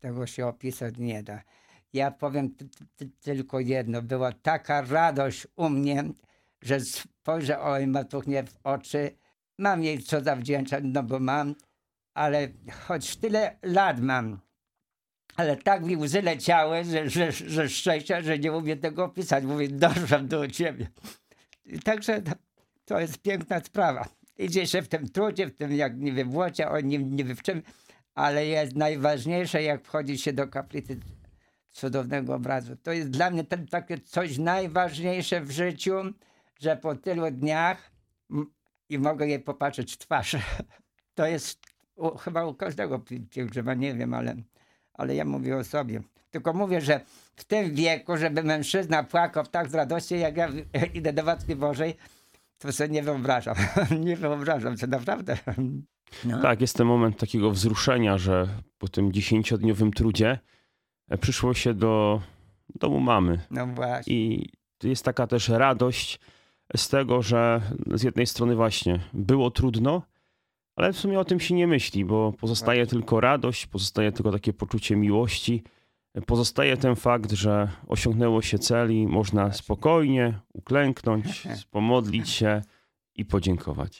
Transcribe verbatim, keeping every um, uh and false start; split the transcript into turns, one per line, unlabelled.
Tego się opisać nie da. Ja powiem t- t- tylko jedno. Była taka radość u mnie, że spojrzę oj Matuchnie w oczy. Mam jej co zawdzięczać, no bo mam, ale choć tyle lat mam, ale tak mi łzy leciały, że, że, że szczęścia, że nie umiem tego opisać. Mówię, doszłam do ciebie. I także to, to jest piękna sprawa. Idzie się w tym trudzie, w tym jak nie wiem, łocie, o nim nie wiem w czym, ale jest najważniejsze, jak wchodzi się do kaplicy cudownego obrazu. To jest dla mnie ten, takie coś najważniejsze w życiu, że po tylu dniach m- i mogę jej popatrzeć w twarz. To jest u, chyba u każdego pi- pielgrzyma, nie wiem, ale, ale ja mówię o sobie. Tylko mówię, że w tym wieku, żeby mężczyzna płakał tak z radości, jak ja idę do Matki Bożej, to sobie nie wyobrażam. Nie wyobrażam sobie, naprawdę. No.
Tak, jest ten moment takiego wzruszenia, że po tym dziesięciodniowym trudzie e, przyszło się do domu mamy.
No właśnie.
I jest taka też radość z tego, że z jednej strony właśnie było trudno, ale w sumie o tym się nie myśli, bo pozostaje tylko radość, pozostaje tylko takie poczucie miłości, pozostaje ten fakt, że osiągnęło się cel i można spokojnie uklęknąć, pomodlić się i podziękować.